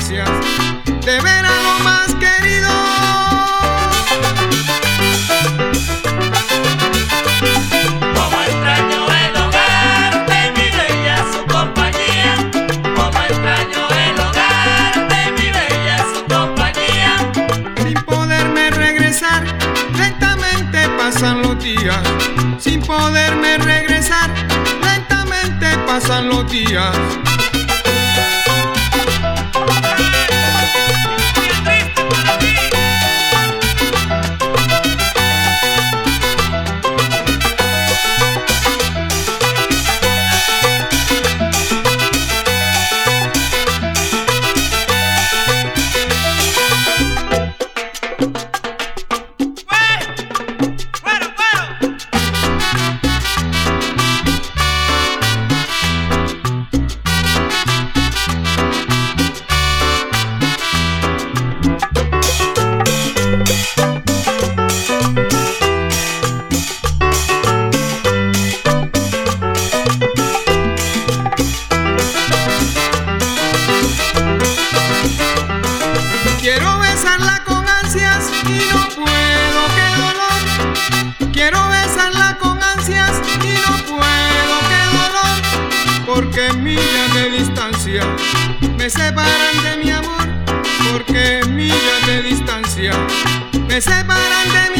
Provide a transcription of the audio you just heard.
ansias de ver a lo más querido. Como extraño el hogar de mi bella su compañía, como extraño el hogar de mi bella su compañía. Sin poderme regresar, lentamente pasan los días. Sin poderme regresar, lentamente pasan los días. Quiero besarla con ansias y no puedo, qué dolor. Quiero besarla con ansias y no puedo, qué dolor. Porque millas de distancia me separan de mi amor. Porque millas de distancia me separan de mi amor.